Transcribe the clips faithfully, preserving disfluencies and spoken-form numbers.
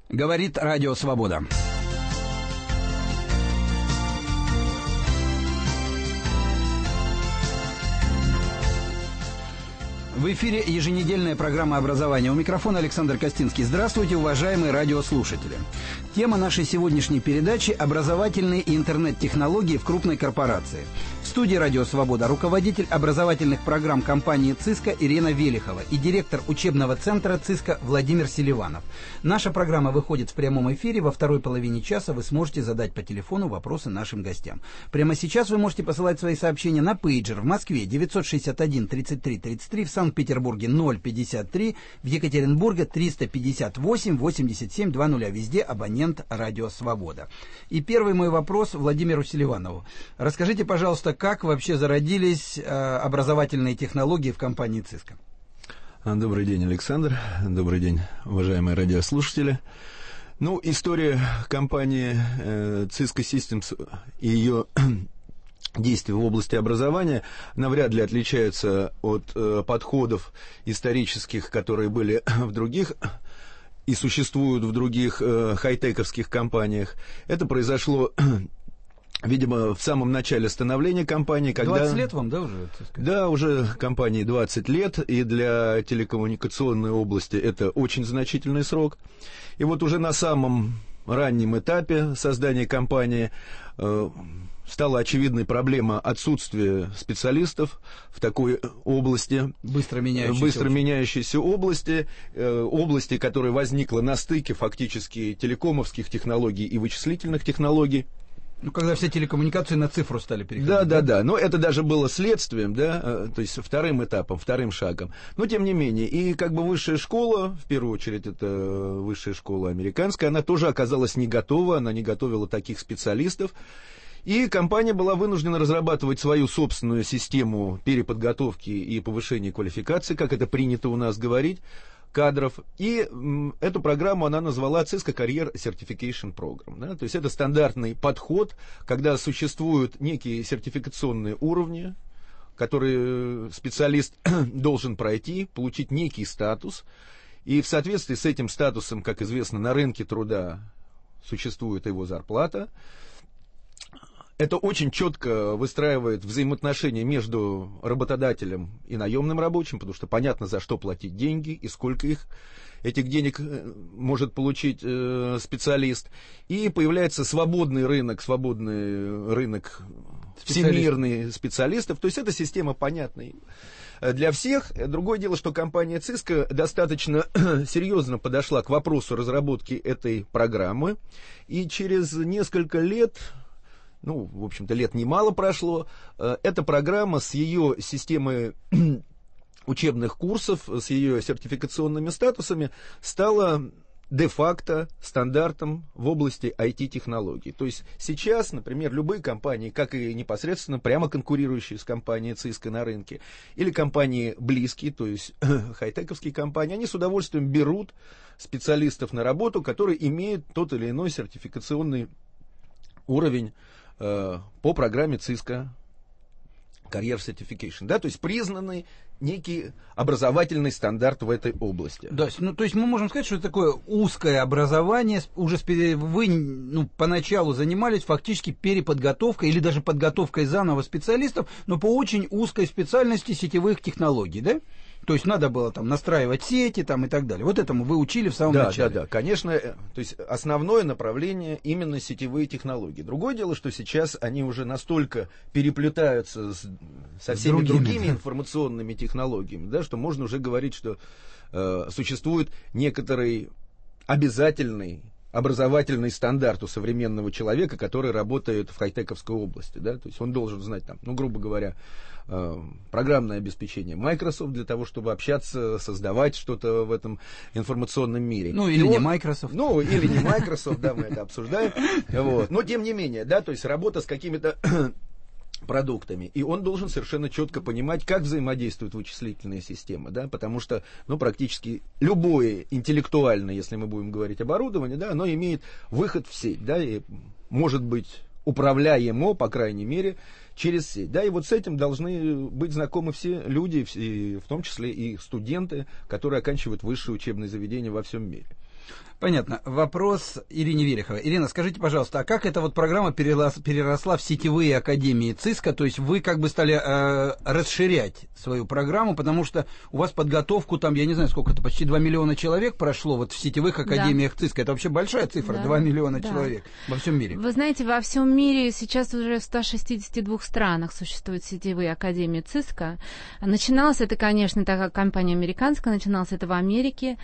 Говорит Радио Свобода. В эфире еженедельная программа образования. У микрофона Александр Костинский. Здравствуйте, уважаемые радиослушатели. Тема нашей сегодняшней передачи – образовательные и интернет-технологии в крупной корпорации. В студии «Радио Свобода» руководитель образовательных программ компании «ЦИСКО» Ирина Велихова и директор учебного центра «ЦИСКО» Владимир Селиванов. Наша программа выходит в прямом эфире. Во второй половине часа вы сможете задать по телефону вопросы нашим гостям. Прямо сейчас вы можете посылать свои сообщения на пейджер в Москве девятьсот шестьдесят один тридцать три тридцать три, в Санкт-Петербурге ноль пятьдесят три, в Екатеринбурге триста пятьдесят восемь восемьдесят семь двадцать. Везде абонент «Радио Свобода». И первый мой вопрос Владимиру Селиванову. Расскажите, пожалуйста, как вообще зародились э, образовательные технологии в компании «ЦИСКО»? Добрый день, Александр. Добрый день, уважаемые радиослушатели. Ну, история компании э, «ЦИСКО Systems» и ее действия в области образования навряд ли отличаются от э, подходов исторических, которые были в других и существуют в других э, хай-тековских компаниях. Это произошло, видимо, в самом начале становления компании, когда... двадцать лет вам, да, уже? Да, уже компании двадцать лет, и для телекоммуникационной области это очень значительный срок. И вот уже на самом раннем этапе создания компании э, стала очевидной проблема отсутствия специалистов в такой области, быстро меняющейся, быстро меняющейся области, э, области, которая возникла на стыке фактически телекомовских технологий и вычислительных технологий. Ну, когда все телекоммуникации на цифру стали переходить. Да, да, да. Но это даже было следствием, да, то есть вторым этапом, вторым шагом. Но тем не менее, и как бы высшая школа, в первую очередь это высшая школа американская, она тоже оказалась не готова, она не готовила таких специалистов. И компания была вынуждена разрабатывать свою собственную систему переподготовки и повышения квалификации, как это принято у нас говорить, кадров. И м, эту программу она назвала «ЦИСКО Career Certification Program». Да? То есть это стандартный подход, когда существуют некие сертификационные уровни, которые специалист должен пройти, получить некий статус. И в соответствии с этим статусом, как известно, на рынке труда существует его зарплата. Это очень четко выстраивает взаимоотношения между работодателем и наемным рабочим, потому что понятно, за что платить деньги и сколько их, этих денег может получить э, специалист. И появляется свободный рынок, свободный рынок всемирный специалистов. То есть эта система понятная для всех. Другое дело, что компания «ЦИСКО» достаточно серьезно подошла к вопросу разработки этой программы. И через несколько лет... Ну, в общем-то, лет немало прошло. Эта программа с ее системой учебных курсов, с ее сертификационными статусами стала де-факто стандартом в области ай ти-технологий. То есть сейчас, например, любые компании, как и непосредственно прямо конкурирующие с компанией «ЦИСКО» на рынке, или компании близкие, то есть хай-тековские компании, они с удовольствием берут специалистов на работу, которые имеют тот или иной сертификационный уровень по программе «ЦИСКО Career Certification», да, то есть признанный некий образовательный стандарт в этой области. Да, ну то есть мы можем сказать, что это такое узкое образование, уже вы ну, поначалу занимались фактически переподготовкой или даже подготовкой заново специалистов, но по очень узкой специальности сетевых технологий, да? То есть надо было там настраивать сети там, и так далее. Вот этому вы учили в самом да, начале. Да, да, конечно. То есть основное направление именно сетевые технологии. Другое дело, что сейчас они уже настолько переплетаются с, со всеми другими, другими информационными технологиями, да, что можно уже говорить, что э, существует некоторый обязательный образовательный стандарт у современного человека, который работает в хай-тековской области. Да? То есть он должен знать, там, ну, грубо говоря, э, программное обеспечение Microsoft для того, чтобы общаться, создавать что-то в этом информационном мире. Ну, или И не он, Microsoft. Ну, или не Microsoft, да, мы это обсуждаем. Вот. Но, тем не менее, да, то есть работа с какими-то продуктами. И он должен совершенно четко понимать, как взаимодействуют вычислительные системы, да, потому что, ну, практически любое интеллектуальное, если мы будем говорить оборудование, да, оно имеет выход в сеть, да, и может быть управляемо, по крайней мере, через сеть, да, и вот с этим должны быть знакомы все люди, и в том числе и студенты, которые оканчивают высшие учебные заведения во всем мире. Понятно. Вопрос Ирине Вереховой. Ирина, скажите, пожалуйста, а как эта вот программа переросла, переросла в сетевые академии ЦИСКа? То есть вы как бы стали э, расширять свою программу, потому что у вас подготовку там, я не знаю, сколько это, почти два миллиона человек прошло вот в сетевых академиях да. ЦИСКа. Это вообще большая цифра, да. два миллиона да. человек во всем мире. Вы знаете, во всем мире сейчас уже в ста шестидесяти двух странах существуют сетевые академии ЦИСКа. Начиналось это, конечно, так как компания американская, начиналось это в Америке,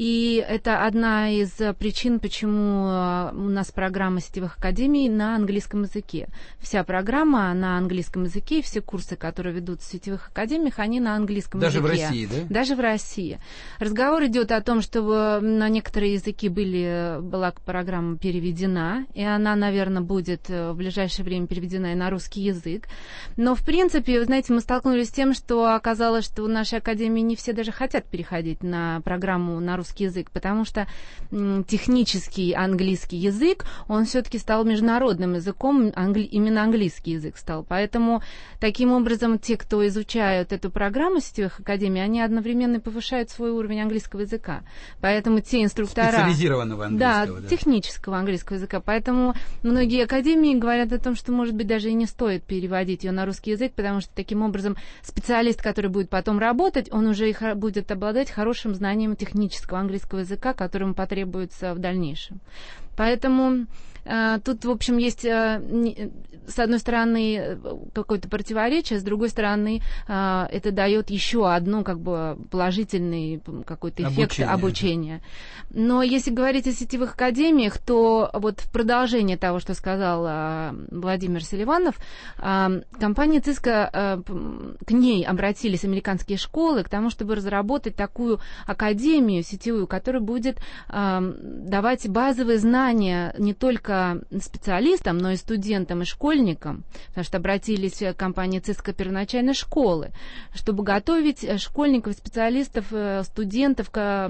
и это одна из причин, почему у нас программа сетевых академий на английском языке. Вся программа на английском языке, все курсы, которые ведут в сетевых академиях, они на английском Даже языке. Даже в России, да? Даже в России. Разговор идет о том, чтобы на некоторые языки были, была программа переведена, и она, наверное, будет в ближайшее время переведена и на русский язык. Но, в принципе, вы знаете, мы столкнулись с тем, что оказалось, что в нашей академии не все даже хотят переходить на программу на русский язык, потому что технический английский язык, он все-таки стал международным языком, англи... именно английский язык стал. Поэтому, таким образом, те, кто изучают эту программу сетевых академий, они одновременно повышают свой уровень английского языка. Поэтому те инструктора... Специализированного английского, да. да. технического английского языка. Поэтому многие академии говорят о том, что, может быть, даже и не стоит переводить ее на русский язык, потому что, таким образом, специалист, который будет потом работать, он уже и будет обладать хорошим знанием технического английского языка, которым потребуется в дальнейшем. Поэтому э, тут, в общем, есть э, не, с одной стороны какое-то противоречие, с другой стороны э, это дает еще одну как бы положительный какой-то эффект обучения. обучения. Но если говорить о сетевых академиях, то вот в продолжение того, что сказал э, Владимир Селиванов, э, компания ЦИСКа, э, к ней обратились американские школы к тому, чтобы разработать такую академию сетевую, которая будет э, давать базовые знания не только специалистам, но и студентам и школьникам, потому что обратились к компании ЦИСКа первоначальной школы, чтобы готовить школьников, специалистов, студентов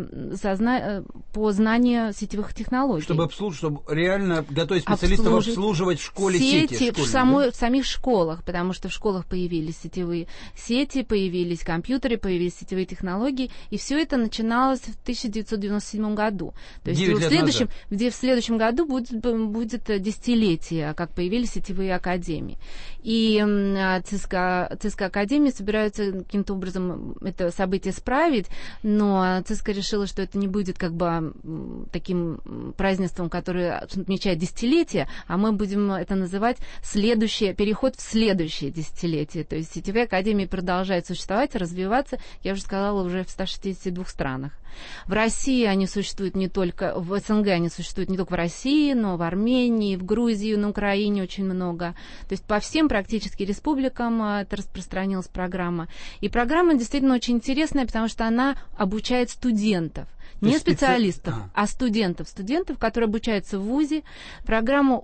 по знанию сетевых технологий. Чтобы обслуживать, чтобы реально готовить специалистов обслуживать, обслуживать в школе сети. сети в, самой, да? в самих школах, потому что в школах появились сетевые сети, появились компьютеры, появились сетевые технологии, и все это начиналось в тысяча девятьсот девяносто седьмом году. То есть в следующем, где в следующем году будет, будет десятилетие, как появились сетевые академии. И ЦИСКа, ЦИСКа Академии собираются каким-то образом это событие справить, но ЦИСКа решила, что это не будет как бы таким празднеством, которое отмечает десятилетие, а мы будем это называть следующее, переход в следующее десятилетие. То есть сетевые академии продолжают существовать, развиваться, я уже сказала, уже в ста шестидесяти двух странах. В России они существуют не только, в СНГ они существуют не только в России, но в Армении, в Грузии, на Украине очень много. То есть по всем практически республикам это распространилась программа. И программа действительно очень интересная, потому что она обучает студентов. Не специалистов, специ... а. а студентов. Студентов, которые обучаются в ВУЗе. Программу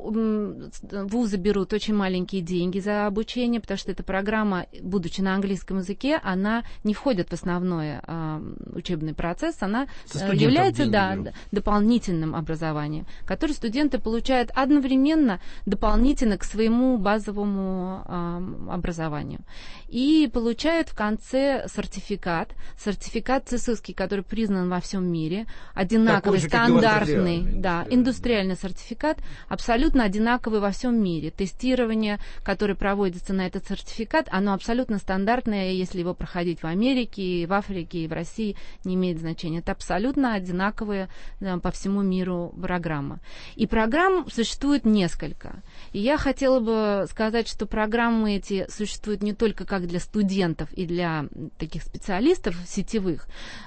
ВУЗы берут очень маленькие деньги за обучение, потому что эта программа, будучи на английском языке, она не входит в основной а, учебный процесс, она является да, дополнительным образованием, которое студенты получают одновременно, дополнительно к своему базовому а, образованию. И получают в конце сертификат, сертификат ЦИСКовский, который признан во всем мире, одинаковый, же, стандартный, да, индустриальный сертификат, абсолютно одинаковый во всем мире. Тестирование, которое проводится на этот сертификат, оно абсолютно стандартное, если его проходить в Америке, в Африке, и в России, не имеет значения. Это абсолютно одинаковая да, по всему миру программа. И программ существует несколько. И я хотела бы сказать, что программы эти существуют не только как для студентов и для таких специалистов сетевых,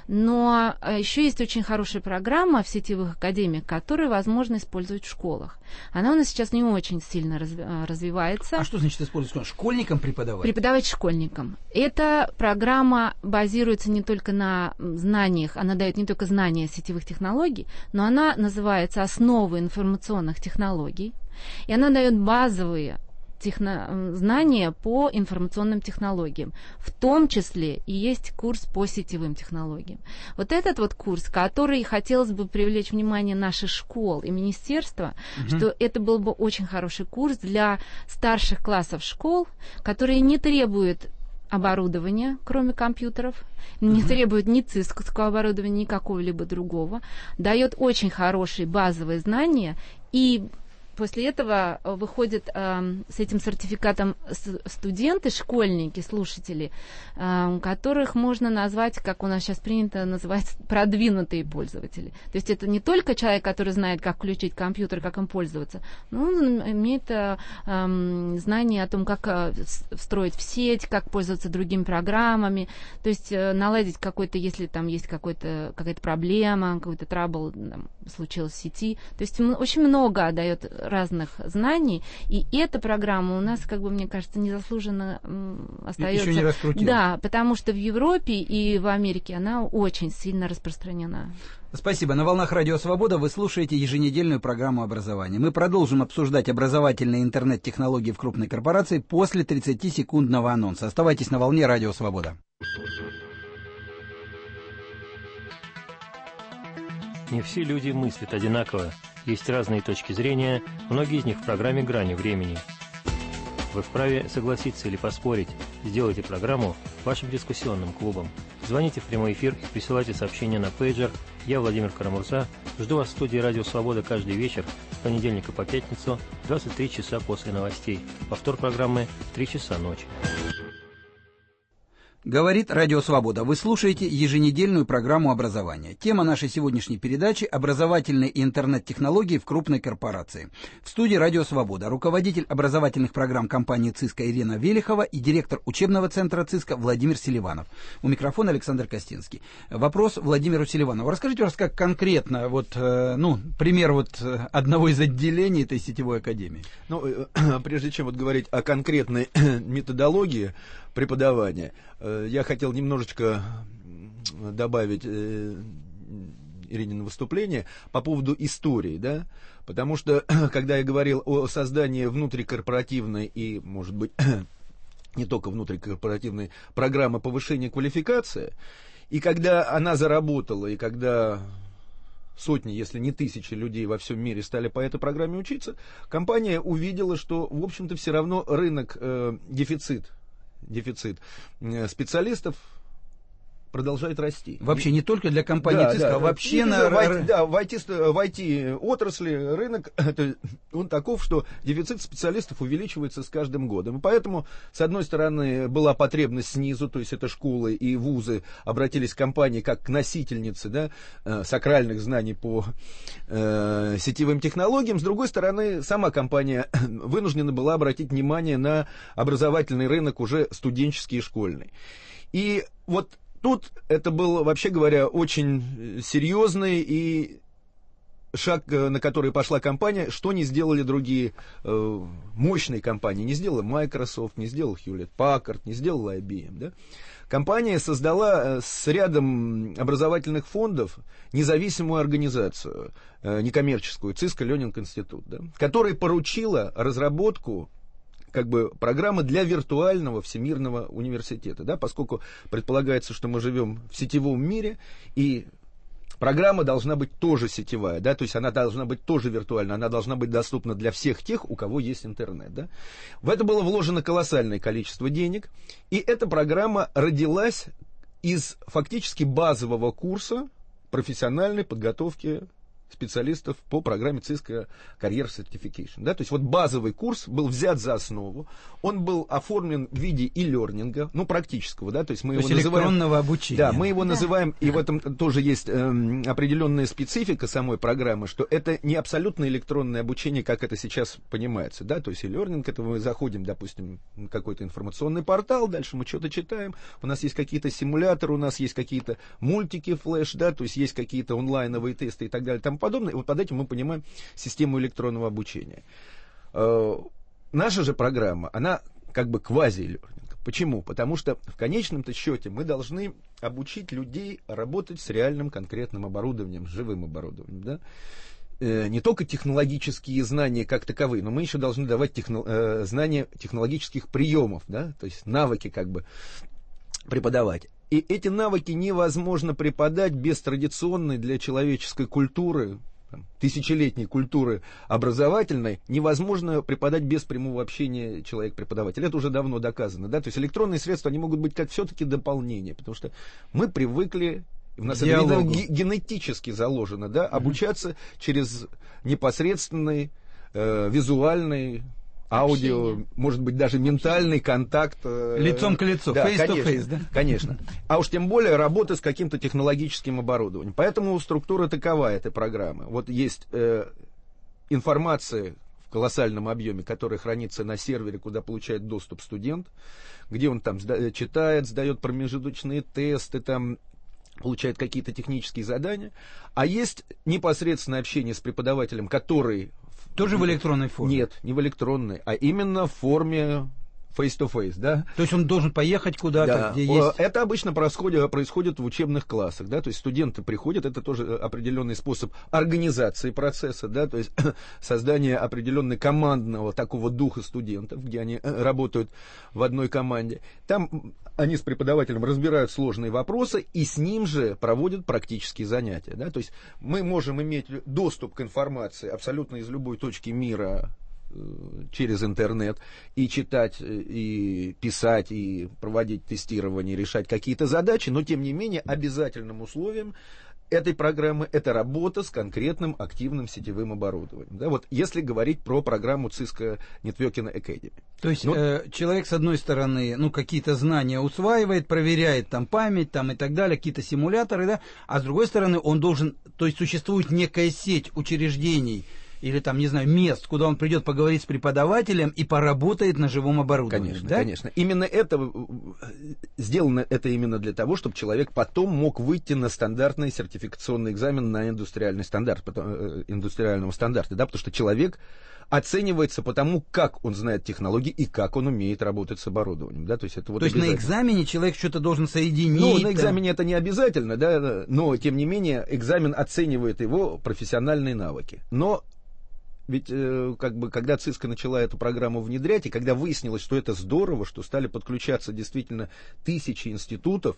но еще есть очень хорошая программа в сетевых академиях, которую возможно использовать в школах. Она у нас сейчас не очень сильно разви- развивается. А что значит использовать? Школьникам преподавать? Преподавать школьникам. Эта программа базируется не только на знаниях, она дает не только знания сетевых технологий, но она называется «Основы информационных технологий», и она дает базовые техно- знания по информационным технологиям. В том числе и есть курс по сетевым технологиям. Вот этот вот курс, который хотелось бы привлечь внимание наших школ и министерства, угу. что это был бы очень хороший курс для старших классов школ, которые не требуют оборудования, кроме компьютеров, не uh-huh. требует ни цисковского оборудования, ни какого-либо другого, дает очень хорошие базовые знания, и после этого выходят э, с этим сертификатом студенты, школьники, слушатели, э, которых можно назвать, как у нас сейчас принято называть, продвинутые пользователи. То есть это не только человек, который знает, как включить компьютер, как им пользоваться, но он имеет э, э, знание о том, как э, встроить в сеть, как пользоваться другими программами, то есть э, наладить какой-то, если там есть какой-то, какая-то проблема, какой-то трабл там, случилось в сети. То есть очень много дает разных знаний, и эта программа у нас, как бы, мне кажется, незаслуженно остается. Еще не раскрутилась. Да, потому что в Европе и в Америке она очень сильно распространена. Спасибо. На волнах Радио Свобода вы слушаете еженедельную программу образования. Мы продолжим обсуждать образовательные интернет-технологии в крупной корпорации после тридцатисекундного анонса. Оставайтесь на волне Радио Свобода. Не все люди мыслят одинаково. Есть разные точки зрения, многие из них в программе «Грани времени». Вы вправе согласиться или поспорить. Сделайте программу вашим дискуссионным клубом. Звоните в прямой эфир и присылайте сообщения на пейджер. Я, Владимир Карамурза, жду вас в студии «Радио Свобода» каждый вечер с понедельника по пятницу в двадцать три часа после новостей. Повтор программы в три часа ночи. Говорит Радио Свобода. Вы слушаете еженедельную программу образования. Тема нашей сегодняшней передачи – образовательные и интернет-технологии в крупной корпорации. В студии Радио Свобода руководитель образовательных программ компании «Циска» Ирина Велихова и директор учебного центра «Циска» Владимир Селиванов. У микрофона Александр Костинский. Вопрос Владимиру Селиванову. Расскажите, пожалуйста, как конкретно, вот, ну, пример вот одного из отделений этой сетевой академии. Ну, прежде чем вот говорить о конкретной методологии преподавания, я хотел немножечко добавить Иринина выступление по поводу истории, да, потому что, когда я говорил о создании внутрикорпоративной и, может быть, не только внутрикорпоративной программы повышения квалификации, и когда она заработала, и когда сотни, если не тысячи людей во всем мире стали по этой программе учиться, компания увидела, что, в общем-то, все равно рынок, э, дефицит, дефицит специалистов продолжает расти. Вообще не только для компании да, ЦИСКа, да, а вообще да, на... В ай ти, да, в ай ти, в ай ти-отрасли рынок, это, он таков, что дефицит специалистов увеличивается с каждым годом. И поэтому, с одной стороны, была потребность снизу, то есть это школы и вузы обратились к компании как к носительнице, да, сакральных знаний по э, сетевым технологиям. С другой стороны, сама компания вынуждена была обратить внимание на образовательный рынок уже студенческий и школьный. И вот тут это был, вообще говоря, очень серьезный и шаг, на который пошла компания, что не сделали другие э, мощные компании. Не сделала Microsoft, не сделал Hewlett Packard, не сделала ай би эм. Да? Компания создала с рядом образовательных фондов независимую организацию, э, некоммерческую, Cisco Learning Institute, да? Которая поручила разработку как бы программы для виртуального всемирного университета, да, поскольку предполагается, что мы живем в сетевом мире, и программа должна быть тоже сетевая, да, то есть она должна быть тоже виртуальна, она должна быть доступна для всех тех, у кого есть интернет, да. В это было вложено колоссальное количество денег, и эта программа родилась из фактически базового курса профессиональной подготовки специалистов по программе Cisco Career Certification. Да? То есть вот базовый курс был взят за основу, он был оформлен в виде e-learning, ну, практического, да, то есть мы то его есть называем... электронного обучения. Да, мы его да. называем, и в этом тоже есть э, определенная специфика самой программы, что это не абсолютно электронное обучение, как это сейчас понимается, да, то есть e-learning, это мы заходим, допустим, на какой-то информационный портал, дальше мы что-то читаем, у нас есть какие-то симуляторы, у нас есть какие-то мультики флеш, да, то есть есть какие-то онлайновые тесты и так далее, там подобное. И вот под этим мы понимаем систему электронного обучения. Э, наша же программа, она как бы квази-лернинг. Почему? Потому что в конечном-то счете мы должны обучить людей работать с реальным конкретным оборудованием, с живым оборудованием. Да? Э, не только технологические знания как таковые, но мы еще должны давать техно, э, знания технологических приемов, да? То есть навыки как бы преподавать. И эти навыки невозможно преподать без традиционной для человеческой культуры там, тысячелетней культуры образовательной невозможно преподать без прямого общения человек-преподаватель. Это уже давно доказано. Да? То есть электронные средства, они могут быть как все-таки дополнение, потому что мы привыкли, у нас это генетически заложено, да, обучаться mm-hmm. через непосредственный э, визуальный аудио, общение. Может быть, даже ментальный контакт. Э, лицом к лицу, да, face конечно, to face, да? Конечно. А уж тем более работа с каким-то технологическим оборудованием. Поэтому структура такова этой программы. Вот есть э, информация в колоссальном объеме, которая хранится на сервере, куда получает доступ студент, где он там сда- читает, сдает промежуточные тесты, там получает какие-то технические задания. А есть непосредственное общение с преподавателем, который... Тоже в электронной форме? Нет, не в электронной, а именно в форме face-to-face, да. То есть он должен поехать куда-то, да. где есть... Это обычно происходит, происходит в учебных классах, да, то есть студенты приходят, это тоже определенный способ организации процесса, да, то есть создание определенного командного такого духа студентов, где они работают в одной команде. Там они с преподавателем разбирают сложные вопросы и с ним же проводят практические занятия, да, то есть мы можем иметь доступ к информации абсолютно из любой точки мира через интернет и читать, и писать, и проводить тестирование, решать какие-то задачи, но тем не менее обязательным условием этой программы это работа с конкретным активным сетевым оборудованием. Да, вот если говорить про программу Cisco Networking Academy. То есть но... э, человек с одной стороны, ну, какие-то знания усваивает, проверяет там память там, и так далее, какие-то симуляторы, да, а с другой стороны он должен, то есть существует некая сеть учреждений или там, не знаю, мест, куда он придет поговорить с преподавателем и поработает на живом оборудовании. Конечно, да? конечно. Именно это, сделано это именно для того, чтобы человек потом мог выйти на стандартный сертификационный экзамен на индустриальный стандарт, индустриального стандарта, да, потому что человек оценивается по тому, как он знает технологии и как он умеет работать с оборудованием. Да? То есть, это вот То есть на экзамене человек что-то должен соединить? Ну, на экзамене это не обязательно, да, но тем не менее экзамен оценивает его профессиональные навыки. Но ведь э, как бы, когда Cisco начала эту программу внедрять, и когда выяснилось, что это здорово, что стали подключаться действительно тысячи институтов,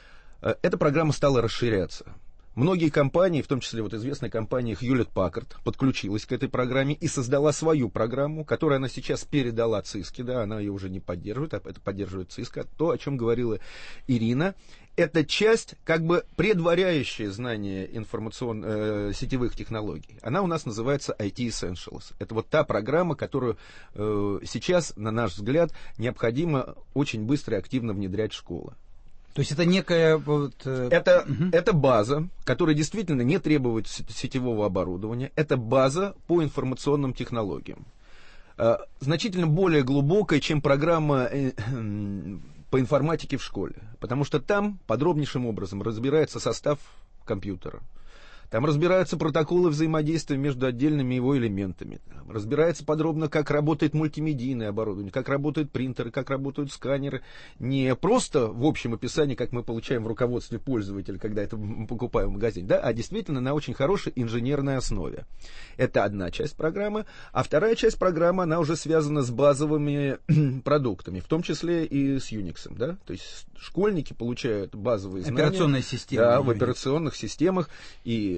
э, эта программа стала расширяться. Многие компании, в том числе вот известная компания Hewlett-Packard, подключилась к этой программе и создала свою программу, которую она сейчас передала Cisco, да, она ее уже не поддерживает, а это поддерживает Cisco. То, о чем говорила Ирина, это часть, как бы предваряющая знание информацион... э, сетевых технологий. Она у нас называется ай ти Essentials. Это вот та программа, которую э, сейчас, на наш взгляд, необходимо очень быстро и активно внедрять в школы. То есть это некая... Вот, э... это, угу. это база, которая действительно не требует сетевого оборудования. Это база по информационным технологиям. Э, значительно более глубокая, чем программа... Э, э, по информатике в школе, потому что там подробнейшим образом разбирается состав компьютера, там разбираются протоколы взаимодействия между отдельными его элементами, там разбирается подробно, как работает мультимедийное оборудование, как работают принтеры, как работают сканеры, не просто в общем описании, как мы получаем в руководстве пользователя, когда это покупаем в магазине, да, а действительно на очень хорошей инженерной основе. Это одна часть программы, а вторая часть программы, она уже связана с базовыми продуктами, в том числе и с Unix, да, то есть школьники получают базовые знания. Операционная система. Да, в операционных системах и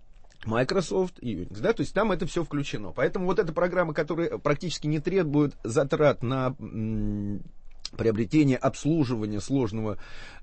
Microsoft и Unix, да, то есть там это все включено. Поэтому вот эта программа, которая практически не требует затрат на м, приобретение обслуживания сложного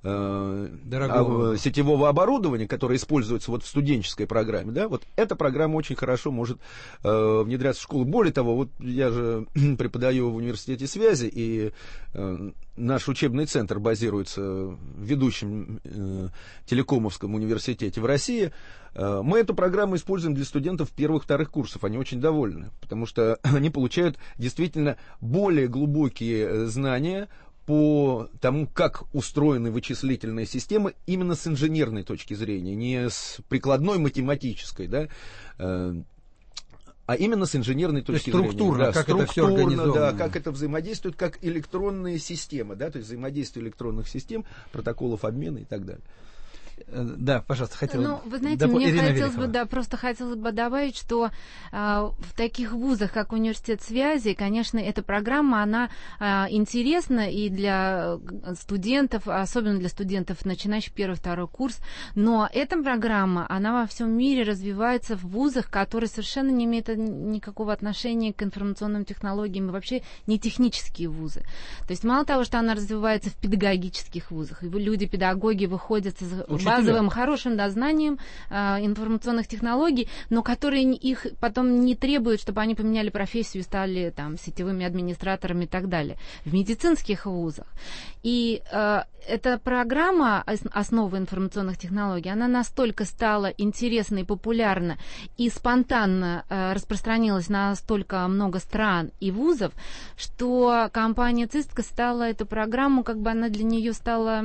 э, Дорогого. сетевого оборудования, которое используется вот в студенческой программе, да, вот эта программа очень хорошо может э, внедряться в школу. Более того, вот я же преподаю в университете связи, и э, наш учебный центр базируется в ведущем э, телекомовском университете в России. Э, мы эту программу используем для студентов первых-вторых курсов. Они очень довольны, потому что они получают действительно более глубокие знания по тому, как устроены вычислительные системы именно с инженерной точки зрения, не с прикладной математической, да, э, а именно с инженерной точки зрения. Структурно, да, как структурно, это все организовано. Да, как это взаимодействует, как электронные системы, да, то есть взаимодействие электронных систем, протоколов обмена и так далее. Да, пожалуйста, хотела... Ну, вы знаете, Доп... мне Ирина хотелось Велихова. бы, да, просто хотелось бы добавить, что а, в таких вузах, как Университет связи, конечно, эта программа, она а, интересна и для студентов, особенно для студентов, начинающих первый, второй курс, но эта программа, она во всем мире развивается в вузах, которые совершенно не имеют никакого отношения к информационным технологиям и вообще не технические вузы. То есть мало того, что она развивается в педагогических вузах, и люди-педагоги выходят с Учителя. базовым хорошим да, знанием э, информационных технологий, но которые их потом не требуют, чтобы они поменяли профессию и стали там, сетевыми администраторами и так далее. В медицинских вузах. И э, эта программа «Основы информационных технологий», она настолько стала интересна и популярна и спонтанно э, распространилась на столько много стран и вузов, что компания Цистка стала эту программу, как бы она для нее стала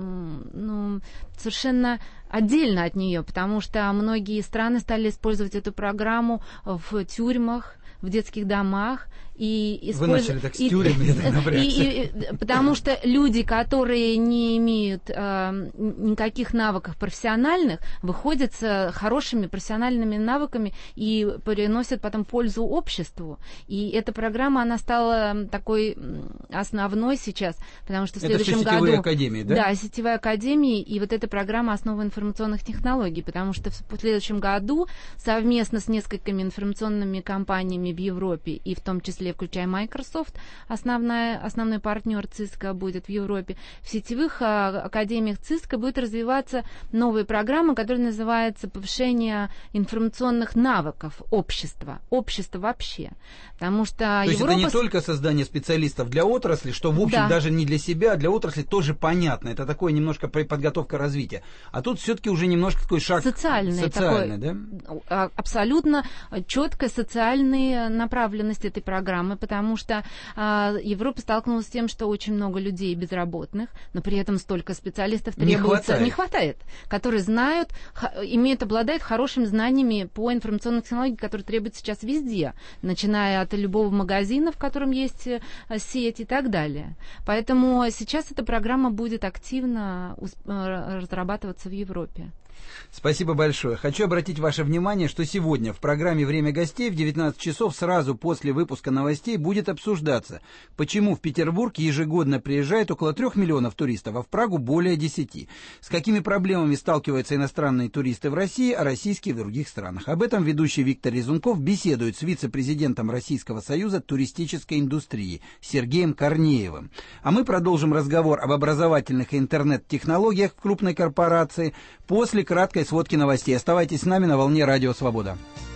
ну, совершенно отдельно от нее, потому что многие страны стали использовать эту программу в тюрьмах, в детских домах. И использ... Вы начали так с тюрьмами, я так напрягся. Потому что люди, которые не имеют э, никаких навыков профессиональных, выходят с хорошими профессиональными навыками и приносят потом пользу обществу. И эта программа, она стала такой основной сейчас, потому что в следующем году... Это все сетевые академии, да? Да, сетевая академия, и вот эта программа «Основы информационных технологий», потому что в следующем году совместно с несколькими информационными компаниями в Европе, и в том числе включая Microsoft, основная, основной партнер Cisco будет в Европе. В сетевых а, академиях Cisco будет развиваться новые программы, которые называются «Повышение информационных навыков общества». Общества вообще. Потому что То Европа... есть это не только создание специалистов для отрасли, что, в общем, да. даже не для себя, а для отрасли тоже понятно. Это такое немножко подготовка развития. А тут все-таки уже немножко такой шаг социальный. социальный, такой, да? Абсолютно четкая социальная направленность этой программы, потому что а, Европа столкнулась с тем, что очень много людей безработных, но при этом столько специалистов требуется. Не хватает. Не хватает, которые знают, х, имеют, обладают хорошими знаниями по информационным технологиям, которые требуются сейчас везде, начиная от любого магазина, в котором есть сеть и так далее. Поэтому сейчас эта программа будет активно разрабатываться в Европе. Спасибо большое. Хочу обратить ваше внимание, что сегодня в программе «Время гостей» в девятнадцать часов сразу после выпуска новостей будет обсуждаться, почему в Петербург ежегодно приезжает около трех миллионов туристов, а в Прагу более десяти. С какими проблемами сталкиваются иностранные туристы в России, а российские в других странах. Об этом ведущий Виктор Резунков беседует с вице-президентом Российского союза туристической индустрии Сергеем Корнеевым. А мы продолжим разговор об образовательных и интернет-технологиях в крупной корпорации после краткой сводки новостей. Оставайтесь с нами на волне Радио Свобода.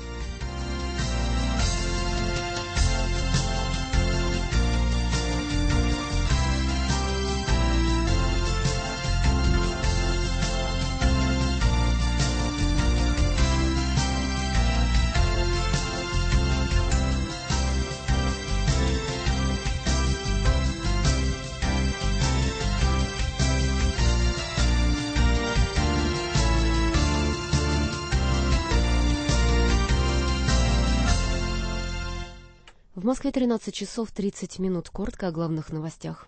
В Москве тринадцать часов тридцать минут. Коротко о главных новостях.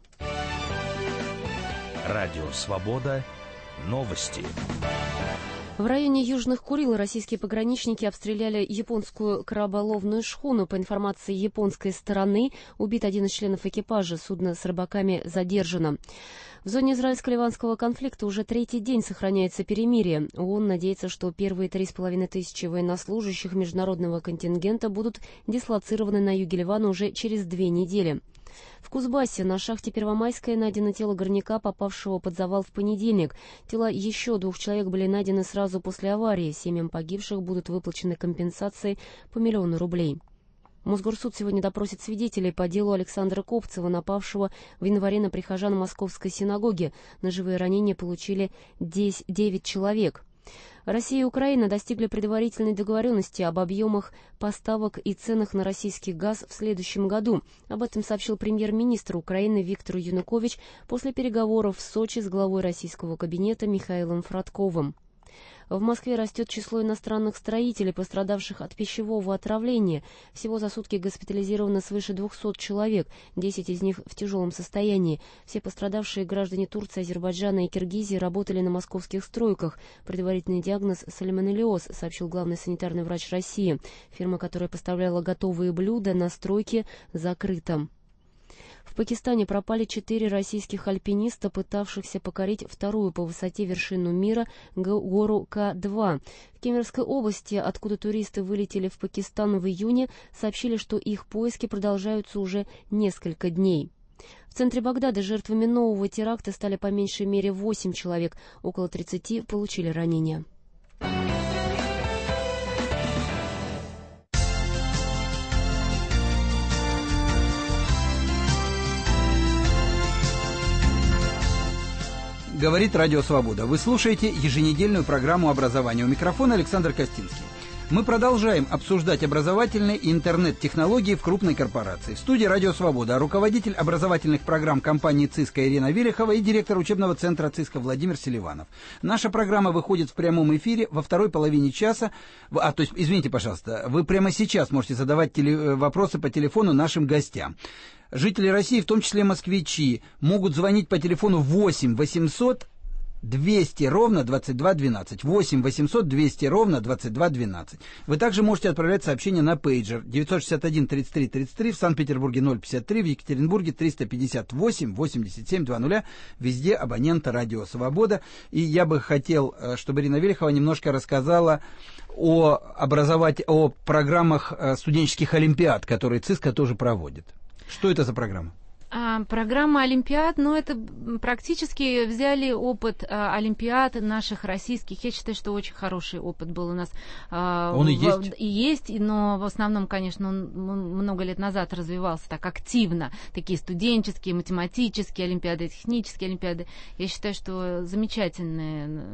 Радио «Свобода». Новости. В районе Южных Курил российские пограничники обстреляли японскую краболовную шхуну. По информации японской стороны, убит один из членов экипажа. Судно с рыбаками задержано. В зоне израильско-ливанского конфликта уже третий день сохраняется перемирие. ООН надеется, что первые три с половиной тысячи военнослужащих международного контингента будут дислоцированы на юге Ливана уже через две недели. В Кузбассе на шахте Первомайская найдено тело горняка, попавшего под завал в понедельник. Тела еще двух человек были найдены сразу после аварии. Семьям погибших будут выплачены компенсации по миллиону рублей. Мосгорсуд сегодня допросит свидетелей по делу Александра Копцева, напавшего в январе на прихожан Московской синагоги. Ножевые ранения получили девять человек. Россия и Украина достигли предварительной договоренности об объемах поставок и ценах на российский газ в следующем году. Об этом сообщил премьер-министр Украины Виктор Янукович после переговоров в Сочи с главой российского кабинета Михаилом Фродковым. В Москве растет число иностранных строителей, пострадавших от пищевого отравления. Всего за сутки госпитализировано свыше двухсот человек, десять из них в тяжелом состоянии. Все пострадавшие граждане Турции, Азербайджана и Киргизии работали на московских стройках. Предварительный диагноз – сальмонеллез, сообщил главный санитарный врач России. Фирма, которая поставляла готовые блюда на стройке, закрыта. В Пакистане пропали четыре российских альпиниста, пытавшихся покорить вторую по высоте вершину мира гору К два. В Кемеровской области, откуда туристы вылетели в Пакистан в июне, сообщили, что их поиски продолжаются уже несколько дней. В центре Багдада жертвами нового теракта стали по меньшей мере восемь человек, около тридцати получили ранения. Говорит Радио Свобода. Вы слушаете еженедельную программу образования. У микрофона Александр Костинский. Мы продолжаем обсуждать образовательные и интернет-технологии в крупной корпорации. В студии Радио Свобода руководитель образовательных программ компании «Циска» Ирина Велихова и директор учебного центра «Циска» Владимир Селиванов. Наша программа выходит в прямом эфире во второй половине часа. А, то есть, извините, пожалуйста, вы прямо сейчас можете задавать теле, вопросы по телефону нашим гостям. Жители России, в том числе москвичи, могут звонить по телефону восемь восемьсот двести ровно двадцать два двенадцать. восемь восемьсот двести ровно двадцать два двенадцать. Вы также можете отправлять сообщения на пейджер девять шесть один тридцать три тридцать три, в Санкт-Петербурге ноль пятьдесят три, в Екатеринбурге триста пятьдесят восемь восемьдесят семь двадцать, везде абонента Радио Свобода. И я бы хотел, чтобы Ирина Велихова немножко рассказала о, образовать... о программах студенческих олимпиад, которые ЦИСКа тоже проводит. Что это за программа? А, программа Олимпиад, ну, это практически взяли опыт а, Олимпиад наших российских. Я считаю, что очень хороший опыт был у нас. А, он и в, есть? И есть, но в основном, конечно, он много лет назад развивался так активно. Такие студенческие, математические олимпиады, технические олимпиады. Я считаю, что замечательные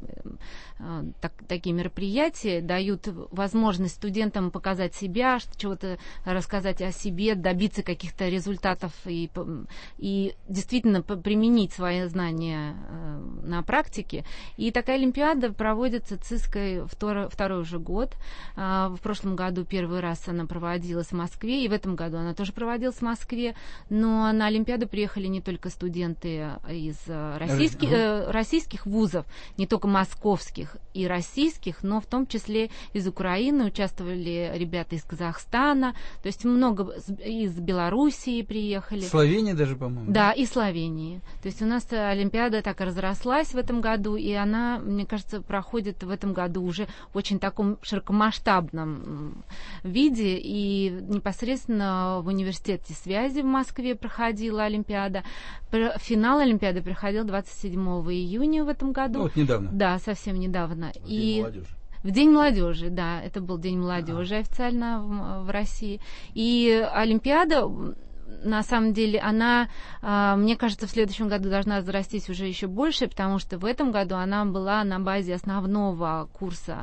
а, так, такие мероприятия дают возможность студентам показать себя, чего-то рассказать о себе, добиться каких-то результатов и и действительно применить свои знания на практике. И такая олимпиада проводится ЦИСКой второй, второй уже год. В прошлом году первый раз она проводилась в Москве, и в этом году она тоже проводилась в Москве. Но на олимпиаду приехали не только студенты из российских, uh-huh. российских вузов, не только московских и российских, но в том числе из Украины участвовали ребята из Казахстана, то есть много из Белоруссии приехали. Словения даже, по-моему. Да, и Словении. То есть у нас Олимпиада так разрослась в этом году, и она, мне кажется, проходит в этом году уже в очень таком широкомасштабном виде. И непосредственно в университете связи в Москве проходила Олимпиада. Финал Олимпиады проходил двадцать седьмого июня в этом году. Ну, вот недавно. Да, совсем недавно. В и... День молодежи. В День молодежи, да, это был День молодежи ага. официально в, в России. И Олимпиада, на самом деле, она, мне кажется, в следующем году должна разрастись уже еще больше, потому что в этом году она была на базе основного курса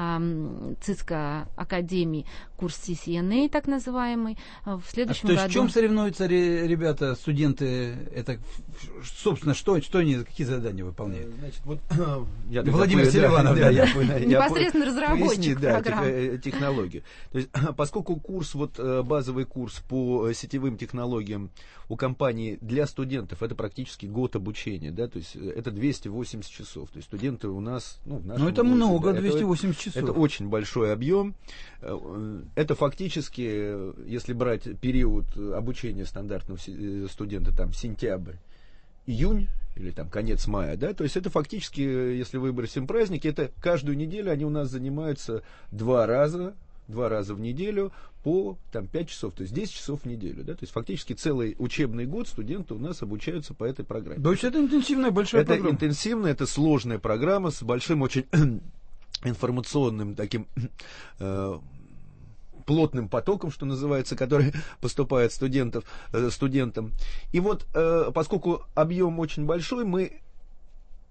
ЦИСКа Академии, курс си си эн эй, так называемый. В следующем а то году... есть в чем соревнуются ребята, студенты? Это, собственно, что, что они, какие задания выполняют? Значит, вот, я Владимир Селиванов, да, я непосредственно разработчик программы. Технологию. То есть, поскольку курс, вот базовый курс по сетевым технологиям у компании для студентов это практически год обучения, да, то есть это двести восемьдесят часов. То есть студенты у нас, ну, в нашем Ну, это вузе, много, да, двести восемьдесят часов. Это очень большой объем. Это фактически, если брать период обучения стандартного студента, там, сентябрь, июнь, или там конец мая, да, то есть это фактически, если выбросим праздники, это каждую неделю они у нас занимаются два раза, два раза в неделю по там, пять часов, то есть десять часов в неделю. Да? То есть фактически целый учебный год студенты у нас обучаются по этой программе. Да, это интенсивная большая это программа. Это интенсивная, это сложная программа с большим очень информационным таким э, плотным потоком, что называется, который поступает студентов, э, студентам. И вот, э, поскольку объем очень большой, мы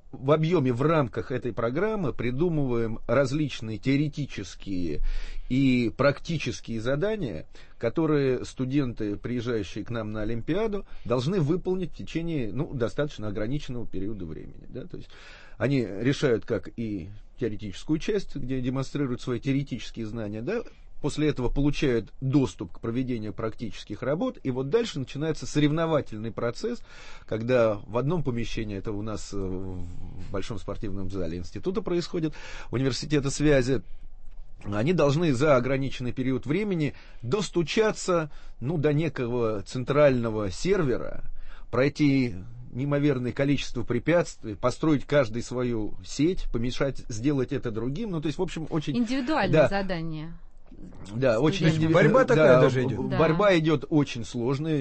в объеме, в рамках этой программы придумываем различные теоретические и практические задания, которые студенты, приезжающие к нам на Олимпиаду, должны выполнить в течение, ну, достаточно ограниченного периода времени. Да? То есть они решают как и теоретическую часть, где демонстрируют свои теоретические знания, да, после этого получают доступ к проведению практических работ, и вот дальше начинается соревновательный процесс, когда в одном помещении, это у нас в Большом спортивном зале института происходит, университета связи, они должны за ограниченный период времени достучаться, ну, до некого центрального сервера, пройти неимоверное количество препятствий, построить каждый свою сеть, помешать сделать это другим. Ну, то есть, в общем, очень... Индивидуальное да, задание. Да, очень борьба да, такая даже идет. Борьба да. идет очень сложная,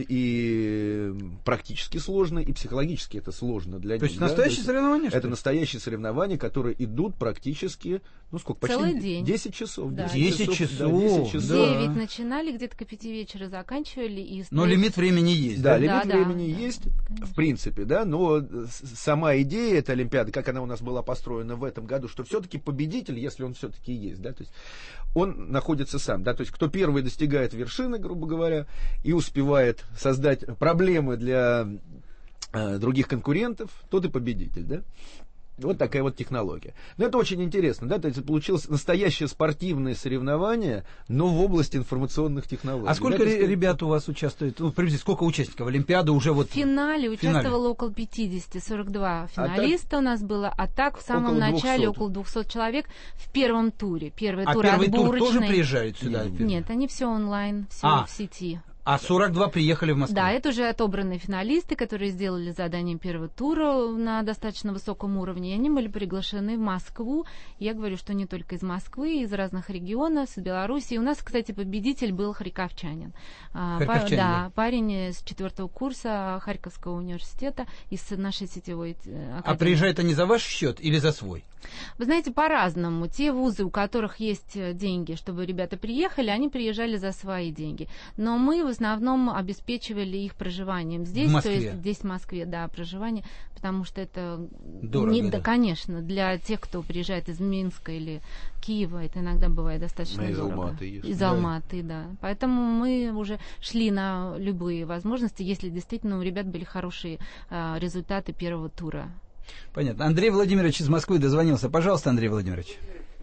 и практически сложная, и психологически это сложно для них. То есть да? настоящие соревнования? Это настоящие соревнования, которые идут практически, ну сколько, почти целый день. десять часов. Да. десять часов. Да, десять часов. девять начинали, где-то к пяти вечера заканчивали. И но лимит времени есть. Да, Да, лимит да, времени да, есть, конечно. в принципе, да, но сама идея этой Олимпиады, как она у нас была построена в этом году, что все-таки победитель, если он все-таки есть, да, то есть он находится сам, да, то есть кто первый достигает вершины, грубо говоря, и успевает создать проблемы для э, других конкурентов, тот и победитель, да. Вот такая вот технология. Но это очень интересно, да, то есть получилось настоящее спортивное соревнование, но в области информационных технологий. А сколько да, ре- есть... ребят у вас участвует? Ну, приблизительно, сколько участников? Олимпиады уже вот... В финале участвовало финале. около пятьдесят, сорок два финалиста а так, у нас было, а так в самом около начале двухсот. около двухсот человек в первом туре. Первый а тур первый отборочный. тур тоже приезжают сюда? Нет, Нет, они все онлайн, все А. в сети. А сорок два приехали в Москву? Да, это уже отобранные финалисты, которые сделали задание первого тура на достаточно высоком уровне, и они были приглашены в Москву. Я говорю, что не только из Москвы, из разных регионов, с Беларуси. И у нас, кстати, победитель был харьковчанин. Харьковчанин, Па- да, да. парень с четвертого курса Харьковского университета из нашей сетевой академии. А приезжают они за ваш счет или за свой? Вы знаете, по-разному. Те вузы, у которых есть деньги, чтобы ребята приехали, они приезжали за свои деньги. Но мы в основном обеспечивали их проживанием здесь, В Москве? то есть здесь в Москве, да, проживание, потому что это Дорого, не, да. да, конечно, для тех, кто приезжает из Минска или Киева, это иногда бывает достаточно Ну, из дорого. Алматы, если. Из Да. Алматы, да. Поэтому мы уже шли на любые возможности, если действительно у ребят были хорошие а, результаты первого тура. Понятно. Андрей Владимирович из Москвы дозвонился. Пожалуйста, Андрей Владимирович.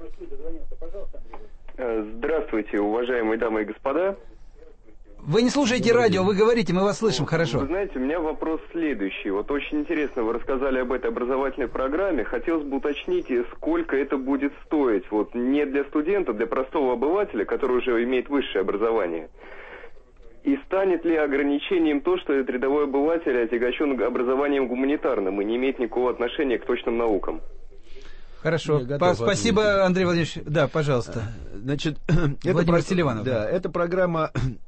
Здравствуйте, уважаемые дамы и господа. Вы не слушаете радио, вы говорите, мы вас слышим хорошо. Вы знаете, у меня вопрос следующий. Вот очень интересно, вы рассказали об этой образовательной программе. Хотелось бы уточнить, сколько это будет стоить. Вот не для студента, для простого обывателя, который уже имеет высшее образование. И станет ли ограничением то, что этот рядовой обыватель отягощен образованием гуманитарным и не имеет никакого отношения к точным наукам? Хорошо. Я готов По- Спасибо, ответить. Андрей Владимирович. Да, пожалуйста. Значит, Владимир это, Селиванов. да, эта программа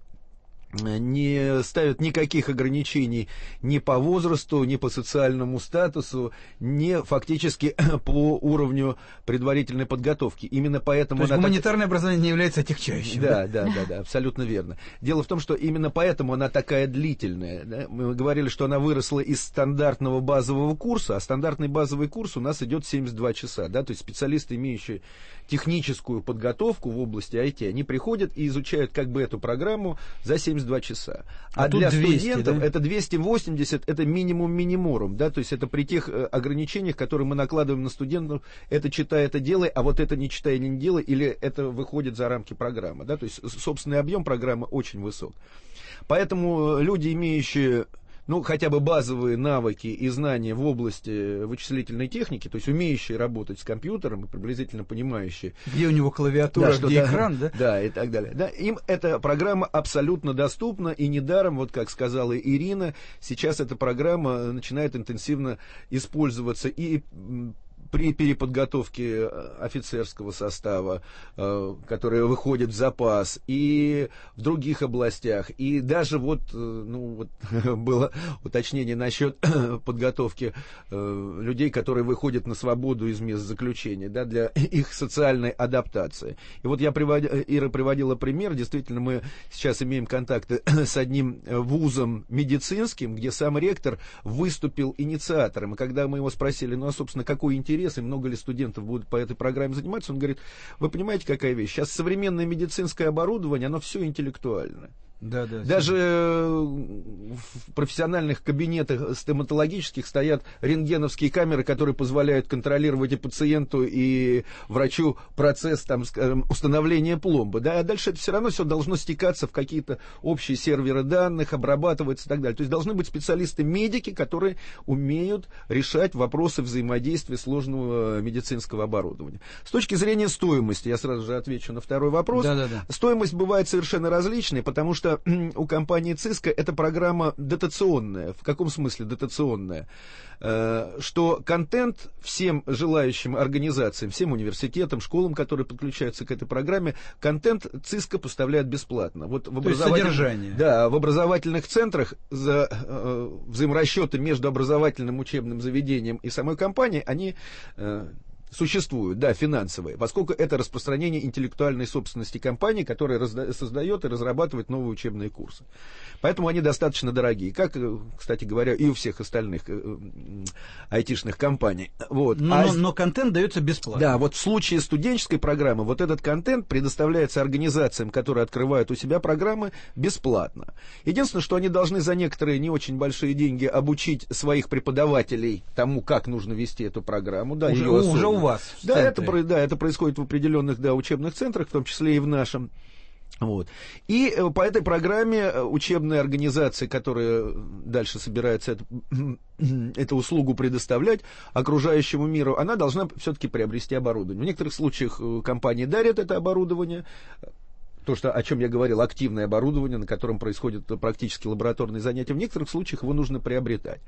не ставит никаких ограничений ни по возрасту, ни по социальному статусу, ни фактически по уровню предварительной подготовки. Именно поэтому... То есть она так- гуманитарное образование не является отягчающим. Да, да, да, да, абсолютно верно. Дело в том, что именно поэтому она такая длительная. Да? Мы говорили, что она выросла из стандартного базового курса, а стандартный базовый курс у нас идет семьдесят два часа. Да? То есть специалисты, имеющие техническую подготовку в области ай ти, они приходят и изучают как бы эту программу за семьдесят два часа. А, А тут для двести, студентов да? это двести восемьдесят, это минимум миниморум. Да? То есть это при тех э, ограничениях, которые мы накладываем на студентов, это читай, это делай, а вот это не читай или не делай, или это выходит за рамки программы. Да? То есть собственный объем программы очень высок. Поэтому люди, имеющие ну, хотя бы базовые навыки и знания в области вычислительной техники, то есть умеющие работать с компьютером и приблизительно понимающие... Где у него клавиатура, Да, что где да, экран, да? Да, и так далее. Да, им эта программа абсолютно доступна, и недаром, вот как сказала Ирина, сейчас эта программа начинает интенсивно использоваться и м, при переподготовке офицерского состава, который выходит в запас, и в других областях. И даже вот, ну, вот было уточнение насчет подготовки людей, которые выходят на свободу из мест заключения, да, для их социальной адаптации. И вот я приводил, Ира приводила пример, действительно, мы сейчас имеем контакты с одним вузом медицинским, где сам ректор выступил инициатором. И когда мы его спросили, ну, а, собственно, какой интерес и много ли студентов будут по этой программе заниматься, он говорит, вы понимаете, какая вещь? Сейчас современное медицинское оборудование, оно все интеллектуальное. Да, да, даже в профессиональных кабинетах стоматологических стоят рентгеновские камеры, которые позволяют контролировать и пациенту, и врачу процесс, там, скажем, установления пломбы. Да? А дальше это все равно все должно стекаться в какие-то общие серверы данных, обрабатываться и так далее. То есть должны быть специалисты-медики, которые умеют решать вопросы взаимодействия сложного медицинского оборудования. С точки зрения стоимости, я сразу же отвечу на второй вопрос. Да, да, да. Стоимость бывает совершенно различной, потому что у компании Cisco эта программа дотационная. В каком смысле дотационная? Что контент всем желающим организациям, всем университетам, школам, которые подключаются к этой программе, контент Cisco поставляет бесплатно. Вот в образователь... содержание. Да, в образовательных центрах за э, взаиморасчеты между образовательным учебным заведением и самой компанией, они... Э, существуют, да, финансовые, поскольку это распространение интеллектуальной собственности компании, которая разда- создает и разрабатывает новые учебные курсы. Поэтому они достаточно дорогие, как, кстати говоря, и у всех остальных э, айтишных компаний. Вот. Но, а, но, но контент дается бесплатно. Да, вот в случае студенческой программы вот этот контент предоставляется организациям, которые открывают у себя программы, бесплатно. Единственное, что они должны за некоторые не очень большие деньги обучить своих преподавателей тому, как нужно вести эту программу. Да, уже, ее уже у вас. Да это, да, это происходит в определенных, да, учебных центрах, в том числе и в нашем. Вот. И по этой программе учебная организация, которая дальше собирается это, эту услугу предоставлять окружающему миру, она должна все-таки приобрести оборудование. В некоторых случаях компании дарят это оборудование, то, что, о чем я говорил, активное оборудование, на котором происходят практически лабораторные занятия. В некоторых случаях его нужно приобретать.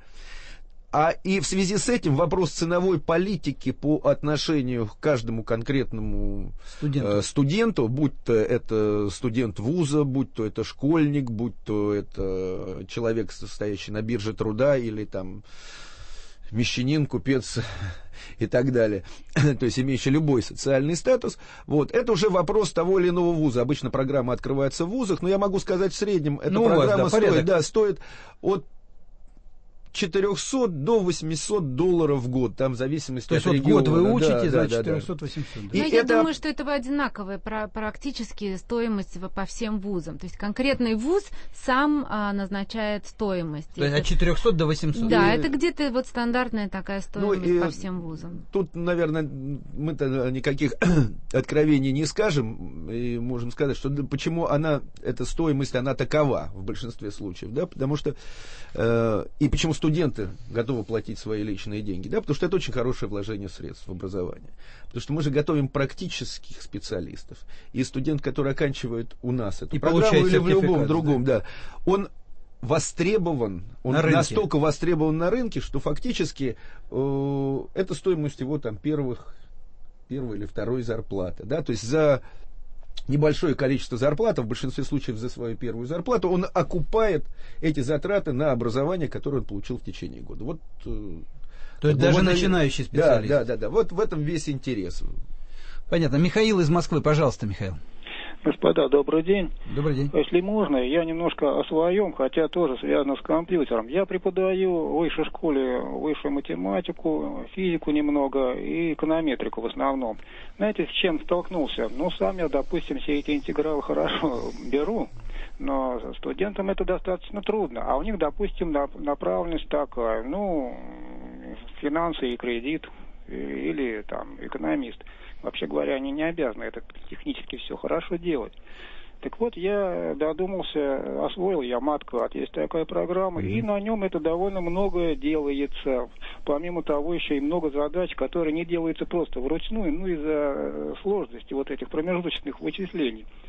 А и в связи с этим вопрос ценовой политики по отношению к каждому конкретному студенту, э, студенту, будь то это студент вуза, будь то это школьник, будь то это человек, стоящий на бирже труда, или там мещанин, купец и так далее, то есть имеющий любой социальный статус, вот, это уже вопрос того или иного вуза. Обычно программа открывается в вузах, но я могу сказать, в среднем эта ну, программа вас, да, стоит, да, стоит от четырехсот до восьмисот долларов в год, там в зависимости То от региона. То есть вот год вы учите да, за да, четыреста-восемьсот. Да. Но я это... думаю, что это одинаковая практически стоимость по всем вузам. То есть конкретный вуз сам а, назначает стоимость. То есть это... от четырехсот до восьмисот. Да, и... это где-то вот стандартная такая стоимость ну, и... по всем вузам. Тут, наверное, мы-то никаких откровений не скажем, и можем сказать, что почему она, эта стоимость, она такова в большинстве случаев, да, потому что э, и почему студенты готовы платить свои личные деньги, да, потому что это очень хорошее вложение средств в образование. Потому что мы же готовим практических специалистов. И студент, который оканчивает у нас эту и программу или в любом другом, да, да он востребован, он на настолько востребован на рынке, что фактически э, это стоимость его там первых, первой или второй зарплаты, да, то есть за небольшое количество зарплат, в большинстве случаев за свою первую зарплату, он окупает эти затраты на образование, которое он получил в течение года. Вот, то есть даже вот начинающий специалист. Да, да, да, да. Вот в этом весь интерес. Понятно. Михаил из Москвы, пожалуйста, Михаил. Господа, добрый день. Добрый день. Если можно, я немножко о своем, хотя тоже связано с компьютером. Я преподаю в высшей школе высшую математику, физику немного и эконометрику в основном. Знаете, с чем столкнулся? Ну, сам я, допустим, все эти интегралы хорошо беру, но студентам это достаточно трудно. А у них, допустим, направленность такая, ну, финансы и кредит, или там экономист. Вообще говоря, они не обязаны это технически все хорошо делать. Так вот, я додумался, освоил я MATCAD, есть такая программа, mm-hmm. и на нем это довольно многое делается. Помимо того, еще и много задач, которые не делаются просто вручную, ну, из-за сложности вот этих промежуточных вычислений.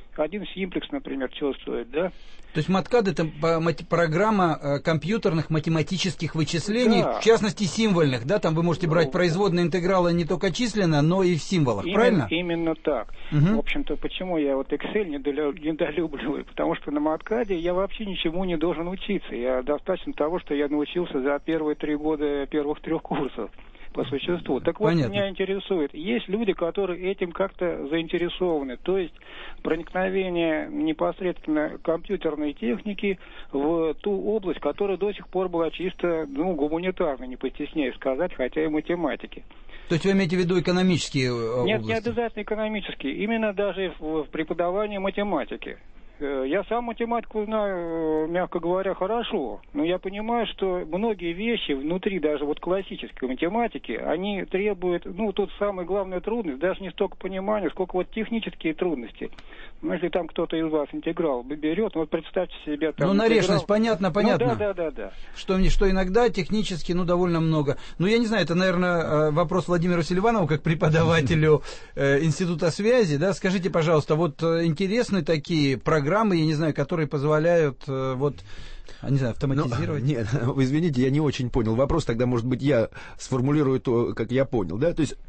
один симплекс, например, чего стоит, да? То есть маткад — это программа компьютерных математических вычислений, да. В частности символьных, да? Там вы можете брать производные интегралы не только численно, но и в символах, именно, правильно? Именно так. Угу. В общем-то, почему я вот Excel недолюбливаю? Потому что на маткаде я вообще ничему не должен учиться. Я достаточно того, что я научился за первые три года первых трех курсов. По существу. Так вот, Понятно. Меня интересует, есть люди, которые этим как-то заинтересованы, то есть проникновение непосредственно компьютерной техники в ту область, которая до сих пор была чисто, ну, гуманитарной, не постесняюсь сказать, хотя и математики. То есть вы имеете в виду экономические области? Нет, не обязательно экономические, именно даже в преподавании математики. Я сам математику знаю, мягко говоря, хорошо, но я понимаю, что многие вещи внутри даже вот классической математики, они требуют, ну, тут самая главная трудность, даже не столько понимания, сколько вот технические трудности. Ну, если там кто-то из вас интеграл берет, вот представьте себе там... Ну, наречность, понятно, понятно. Ну, да, да, да, да. Что, что иногда технически, ну, довольно много. Ну, я не знаю, это, наверное, вопрос Владимиру Селиванову, как преподавателю Института связи, да, скажите, пожалуйста, вот интересны такие программы, программы, я не знаю, которые позволяют э, вот, не знаю, автоматизировать. Ну, нет, вы извините, я не очень понял вопрос, тогда, может быть, я сформулирую то, как я понял, да, то есть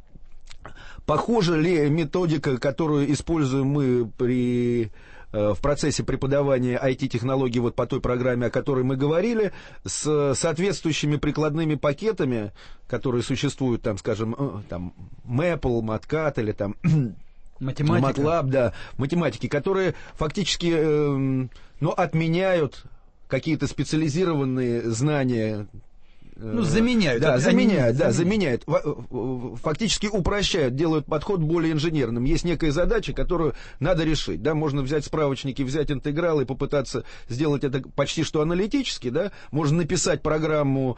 похожа ли методика, которую используем мы при в процессе преподавания ай ти-технологий вот по той программе, о которой мы говорили, с соответствующими прикладными пакетами, которые существуют, там, скажем, там, Maple, Mathcad или там... Математика. MATLAB, да, математики, которые фактически э, ну, отменяют какие-то специализированные знания. Э, ну, заменяют. Да, это, заменяют, они, да, заменяют. Фактически упрощают, делают подход более инженерным. Есть некая задача, которую надо решить. Да, можно взять справочники, взять интегралы и попытаться сделать это почти что аналитически. Да? Можно написать программу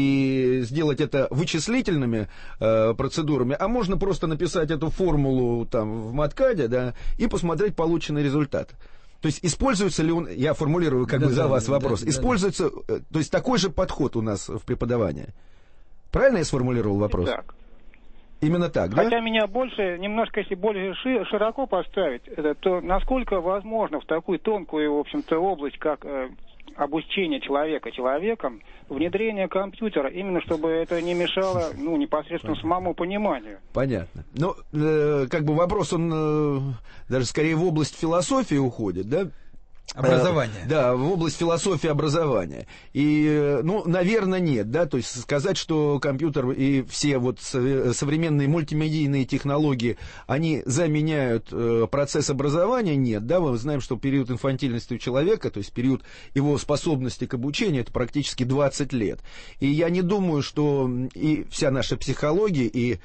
и сделать это вычислительными э, процедурами, а можно просто написать эту формулу там, в маткаде, да, и посмотреть полученный результат. То есть используется ли он, я формулирую как да, бы за да, вас да, вопрос, да, используется, да. То есть такой же подход у нас в преподавании. Правильно я сформулировал вопрос? Так. Именно так, Хотя да? меня больше, немножко если более широко поставить, это, то насколько возможно в такую тонкую, в общем-то, область, как э, обучение человека человеком, внедрение компьютера, именно чтобы это не мешало, ну, непосредственно Понятно. Самому пониманию. Понятно. Ну, э, как бы вопрос, он э, даже скорее в область философии уходит, да? Образование. Да, в область философии образования. И, ну, наверное, нет, да, то есть сказать, что компьютер и все вот современные мультимедийные технологии, они заменяют э, процесс образования, нет, да, мы знаем, что период инфантильности у человека, то есть период его способности к обучению, это практически двадцать лет. И я не думаю, что и вся наша психология, и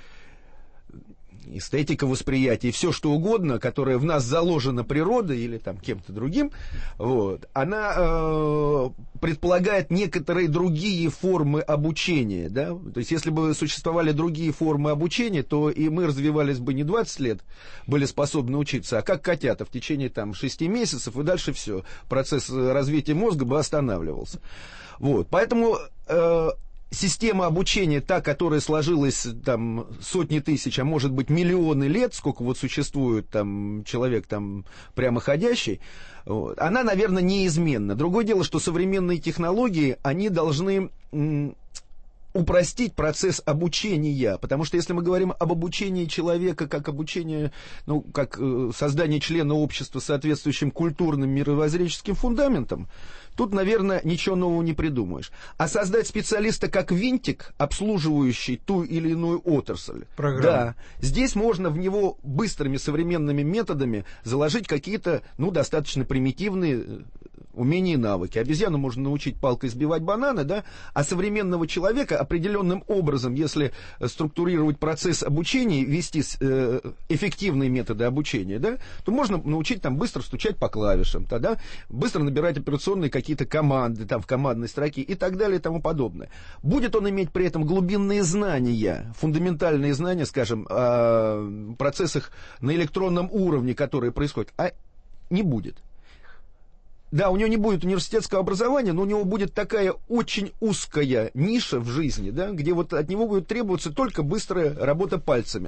эстетика восприятия, все что угодно, которое в нас заложено природой или там кем-то другим, вот, она э, предполагает некоторые другие формы обучения, да, то есть если бы существовали другие формы обучения, то и мы развивались бы не двадцать лет, были способны учиться, а как котята в течение там шести месяцев, и дальше все, процесс развития мозга бы останавливался. Вот, поэтому... Э, Система обучения, та, которая сложилась там сотни тысяч, а может быть миллионы лет, сколько вот существует там человек там прямоходящий, вот, она, наверное, неизменна. Другое дело, что современные технологии, они должны м- упростить процесс обучения, потому что если мы говорим об обучении человека как обучение, ну, как э, создание члена общества с соответствующим культурным мировоззренческим фундаментом, тут, наверное, ничего нового не придумаешь. А создать специалиста как винтик, обслуживающий ту или иную отрасль, Программа. Да, здесь можно в него быстрыми современными методами заложить какие-то, ну, достаточно примитивные умения и навыки. Обезьяну можно научить палкой сбивать бананы, да, а современного человека определенным образом, если структурировать процесс обучения, вести э, эффективные методы обучения, да, то можно научить там быстро стучать по клавишам, тогда быстро набирать операционные какие-то команды там в командной строке и так далее и тому подобное. Будет он иметь при этом глубинные знания, фундаментальные знания, скажем, о процессах на электронном уровне, которые происходят, а не будет. Да, у него не будет университетского образования, но у него будет такая очень узкая ниша в жизни, да, где вот от него будет требоваться только быстрая работа пальцами.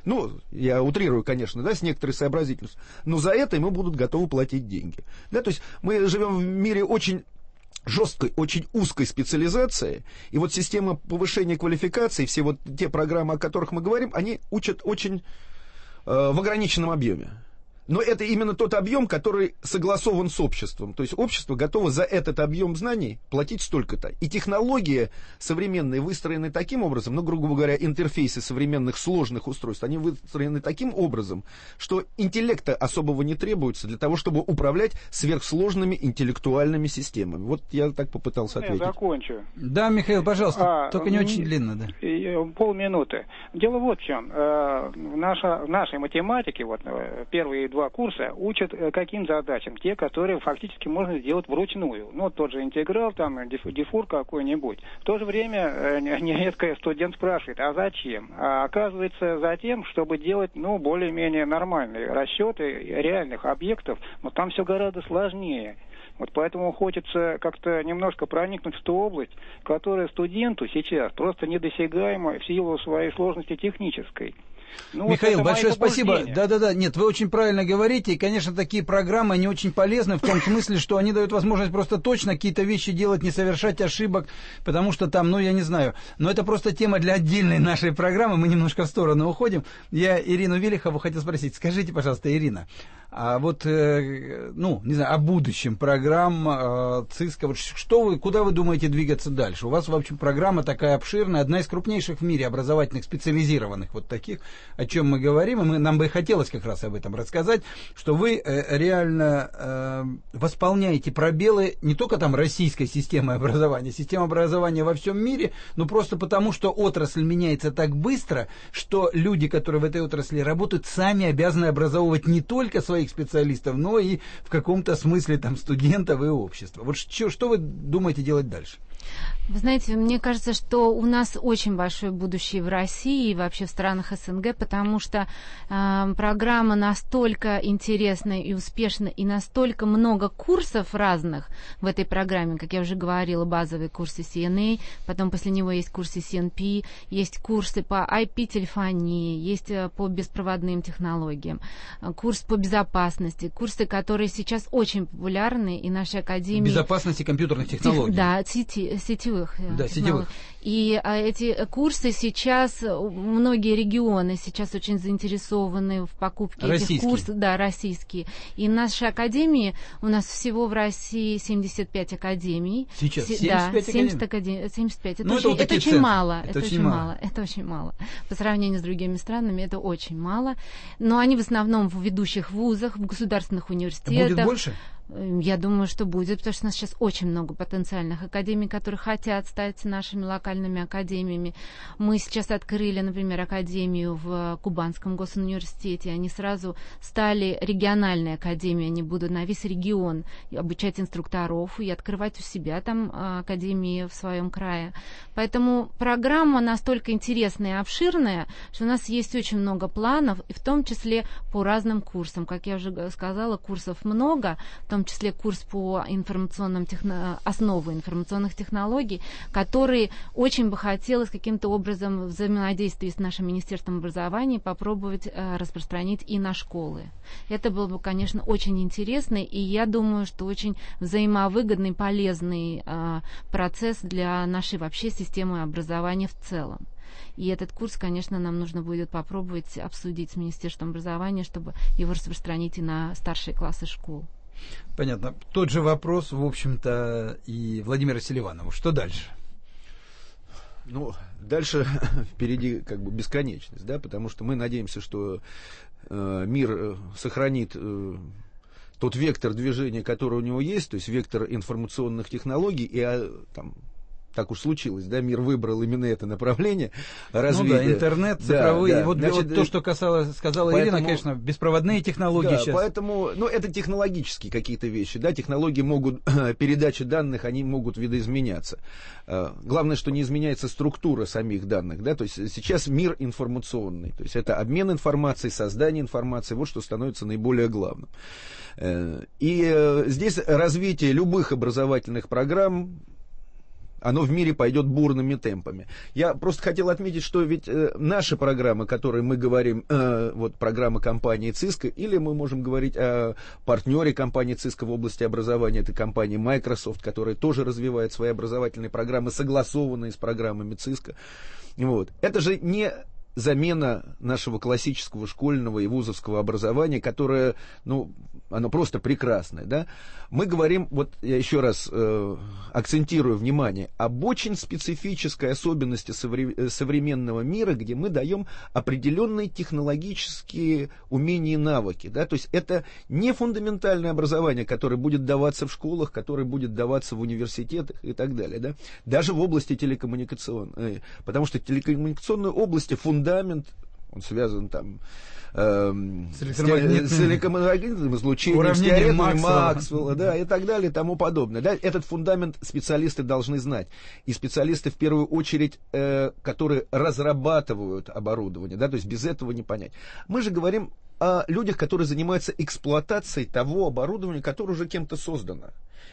ну, я утрирую, конечно, да, с некоторой сообразительностью, но за это ему будут готовы платить деньги. Да, то есть мы живем в мире очень жесткой, очень узкой специализации, и вот система повышения квалификации, все вот те программы, о которых мы говорим, они учат очень э, в ограниченном объеме. Но это именно тот объем, который согласован с обществом. То есть общество готово за этот объем знаний платить столько-то. И технологии современные выстроены таким образом, ну, грубо говоря, интерфейсы современных сложных устройств, они выстроены таким образом, что интеллекта особого не требуется для того, чтобы управлять сверхсложными интеллектуальными системами. Вот я так попытался ответить. Я закончу. Да, Михаил, пожалуйста, а, только не очень длинно, да. Полминуты. Дело вот в чем. В, наша, в нашей математике, вот первые два курса учат каким задачам? Те, которые фактически можно сделать вручную. Ну, тот же интеграл, там, дифур какой-нибудь. В то же время нередко студент спрашивает, а зачем? А оказывается, за тем, чтобы делать, ну, более-менее нормальные расчеты реальных объектов, но там все гораздо сложнее. Вот поэтому хочется как-то немножко проникнуть в ту область, которая студенту сейчас просто недосягаема в силу своей сложности технической. Ну, Михаил, вот большое спасибо. Да-да-да, нет, вы очень правильно говорите, и, конечно, такие программы, они очень полезны в том смысле, что они дают возможность просто точно какие-то вещи делать, не совершать ошибок, потому что там, ну, я не знаю, но это просто тема для отдельной нашей программы, мы немножко в сторону уходим. Я Ирину Велихову хотел спросить, скажите, пожалуйста, Ирина, а вот, э, ну, не знаю, о будущем программ э, ЦИСКа, вот что вы, куда вы думаете двигаться дальше? У вас, в общем, программа такая обширная, одна из крупнейших в мире образовательных, специализированных вот таких, о чем мы говорим, и мы, нам бы хотелось как раз об этом рассказать, что вы э, реально э, восполняете пробелы не только там российской системы образования, системы образования во всем мире, но просто потому, что отрасль меняется так быстро, что люди, которые в этой отрасли работают, сами обязаны образовывать не только своих специалистов, но и в каком-то смысле там студентов и общества. Вот что, что вы думаете делать дальше? Вы знаете, мне кажется, что у нас очень большое будущее в России и вообще в странах СНГ, потому что э, программа настолько интересная и успешная, и настолько много курсов разных в этой программе, как я уже говорила, базовые курсы си эн эй, потом после него есть курсы си эн пи, есть курсы по ай пи-телефонии, есть по беспроводным технологиям, курс по безопасности, курсы, которые сейчас очень популярны, и наши академии... Безопасности компьютерных технологий. Да, сети, сетевых. Да, сетевых. И а, эти курсы сейчас, многие регионы сейчас очень заинтересованы в покупке российские. этих курсов. Да, российские. И наши академии, у нас всего в России семьдесят пять академий. Сейчас Се- семьдесят пять да, семьдесят академий. семьдесят пять. Это, ну, очень, это, вот это очень центры. мало. Это, это очень очень мало. мало. Это очень мало. По сравнению с другими странами, это очень мало. Но они в основном в ведущих вузах, в государственных университетах. Будет больше? Я думаю, что будет, потому что у нас сейчас очень много потенциальных академий, которые хотят стать нашими локальными академиями. Мы сейчас открыли, например, академию в Кубанском госуниверситете. Они сразу стали региональной академией. Они будут на весь регион обучать инструкторов и открывать у себя там академии в своем крае. Поэтому программа настолько интересная и обширная, что у нас есть очень много планов, и в том числе по разным курсам. Как я уже сказала, курсов много, в том числе курс по информационным техно... основы информационных технологий, который очень бы хотелось каким-то образом в взаимодействии с нашим Министерством образования попробовать э, распространить и на школы. Это было бы, конечно, очень интересно, и я думаю, что очень взаимовыгодный, полезный э, процесс для нашей вообще системы образования в целом. И этот курс, конечно, нам нужно будет попробовать обсудить с Министерством образования, чтобы его распространить и на старшие классы школ. Понятно. Тот же вопрос, в общем-то, и Владимиру Селиванову. Что дальше? Ну, дальше впереди как бы бесконечность, да, потому что мы надеемся, что э, мир сохранит э, тот вектор движения, который у него есть, то есть вектор информационных технологий, и э, там... так уж случилось, да, мир выбрал именно это направление развития. Ну да, интернет, цифровые, да, да. Вот, Значит, вот то, что касалось, сказала поэтому, Ирина, конечно, беспроводные технологии да, сейчас. Поэтому, ну, это технологические какие-то вещи, да, технологии могут, передача данных, они могут видоизменяться. Главное, что не изменяется структура самих данных, да, то есть сейчас мир информационный, то есть это обмен информацией, создание информации, вот что становится наиболее главным. И здесь развитие любых образовательных программ, оно в мире пойдет бурными темпами. Я просто хотел отметить, что ведь э, наши программы, которые мы говорим, э, вот программа компании Cisco, или мы можем говорить о партнере компании Cisco в области образования, это компания Microsoft, которая тоже развивает свои образовательные программы, согласованные с программами Cisco. Вот. Это же не замена нашего классического школьного и вузовского образования, которое, ну, оно просто прекрасное, да. Мы говорим, вот я еще раз э, акцентирую внимание, об очень специфической особенности совре- современного мира, где мы даем определенные технологические умения и навыки, да, то есть это не фундаментальное образование, которое будет даваться в школах, которое будет даваться в университетах и так далее, да, даже в области телекоммуникационной, потому что в телекоммуникационной области фундамент, он связан там эм, с электромагнитным излучением, с теоремой Максвелла, Максвелла, да, и так далее, и тому подобное. Да, этот фундамент специалисты должны знать. И специалисты, в первую очередь, э, которые разрабатывают оборудование, да, то есть без этого не понять. Мы же говорим о людях, которые занимаются эксплуатацией того оборудования, которое уже кем-то создано.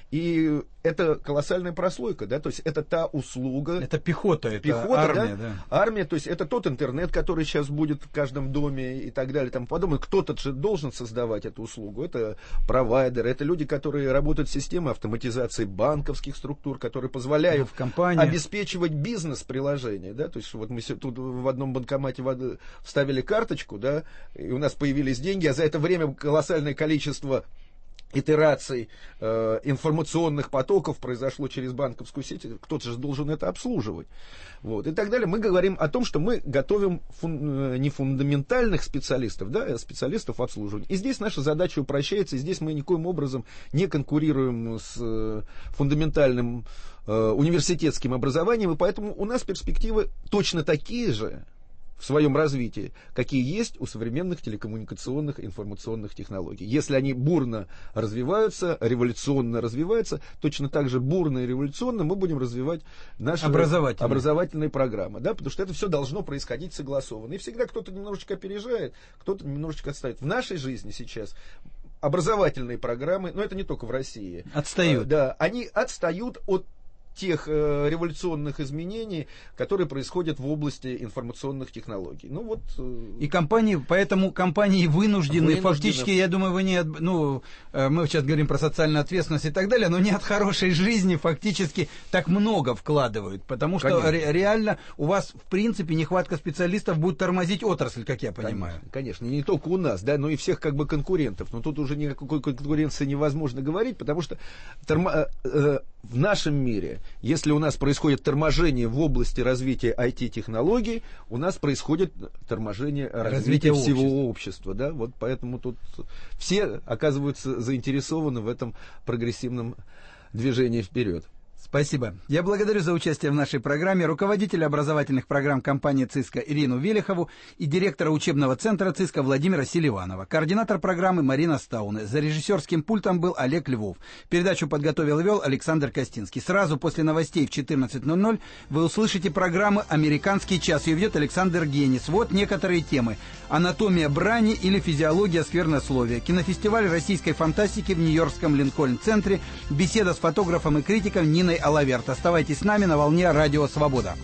И это колоссальная прослойка, да, то есть это та услуга. Это пехота, это пехота, армия, да? да. Армия, то есть это тот интернет, который сейчас будет в каждом доме и так далее, тому подобное. Кто-то же должен создавать эту услугу. Это провайдеры, это люди, которые работают в системе автоматизации банковских структур, которые позволяют в компании обеспечивать бизнес-приложения, да, то есть вот мы тут в одном банкомате вставили карточку, да, и у нас появились деньги, а за это время колоссальное количество итераций э, информационных потоков произошло через банковскую сеть, кто-то же должен это обслуживать. Вот, и так далее. Мы говорим о том, что мы готовим фун, не фундаментальных специалистов, да, а специалистов обслуживания. И здесь наша задача упрощается, и здесь мы никоим образом не конкурируем с э, фундаментальным э, университетским образованием, и поэтому у нас перспективы точно такие же в своем развитии, какие есть у современных телекоммуникационных и информационных технологий. Если они бурно развиваются, революционно развиваются, точно так же бурно и революционно мы будем развивать наши образовательные, образовательные программы. Да? Потому что это все должно происходить согласованно. И всегда кто-то немножечко опережает, кто-то немножечко отстает. В нашей жизни сейчас образовательные программы, но это не только в России, отстают. Да, они отстают от тех э, революционных изменений, которые происходят в области информационных технологий. Ну вот. Э, и компании, поэтому компании вынуждены, вынуждены, фактически, я думаю, вы не, от, ну, э, мы сейчас говорим про социальную ответственность и так далее, но не от хорошей жизни фактически так много вкладывают, потому что ре, реально у вас в принципе нехватка специалистов будет тормозить отрасль, как я понимаю. Конечно, конечно, не только у нас, да, но и всех как бы конкурентов. Но тут уже никакой конкуренции невозможно говорить, потому что тормо, э, в нашем мире, если у нас происходит торможение в области развития ай ти-технологий, у нас происходит торможение развития, развития всего общества. общества, да? Вот поэтому тут все оказываются заинтересованы в этом прогрессивном движении вперед. Спасибо. Я благодарю за участие в нашей программе руководителя образовательных программ компании Cisco Ирину Велихову и директора учебного центра Cisco Владимира Селиванова. Координатор программы Марина Стауне. За режиссерским пультом был Олег Львов. Передачу подготовил и вел Александр Костинский. Сразу после новостей в четырнадцать ноль ноль вы услышите программы «Американский час». Ее ведет Александр Генис. Вот некоторые темы. Анатомия брани или физиология сквернословия. Кинофестиваль российской фантастики в Нью-Йоркском Линкольн-центре. Беседа с фотографом и критиком Ниной Алаверт. Оставайтесь с нами на волне Радио Свобода.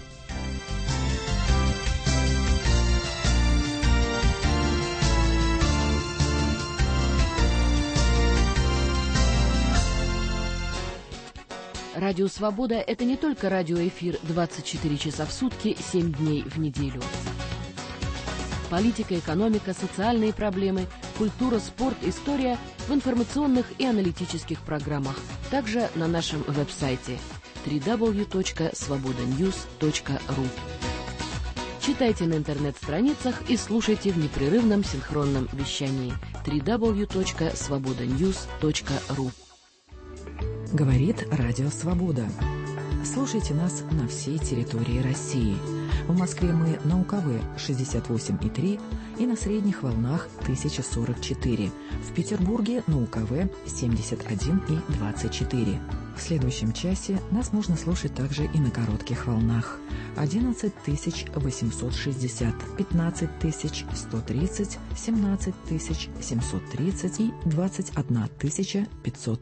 Радио Свобода – это не только радиоэфир двадцать четыре часа в сутки, семь дней в неделю. Политика, экономика, социальные проблемы, культура, спорт, история в информационных и аналитических программах. Также на нашем веб-сайте дабл ю дабл ю дабл ю точка свобода ньюс точка ру. Читайте на интернет-страницах и слушайте в непрерывном синхронном вещании дабл ю дабл ю дабл ю точка свобода ньюс точка ру. Говорит Радио Свобода. Слушайте нас на всей территории России. В Москве мы на УКВ шестьдесят восемь и три и на средних волнах тысяча сорок четыре. В Петербурге на УКВ семьдесят один и двадцать четыре. В следующем часе нас можно слушать также и на коротких волнах. одиннадцать тысяч восемьсот шестьдесят, пятнадцать тысяч сто тридцать, семнадцать тысяч семьсот тридцать и двадцать одна тысяча пятьсот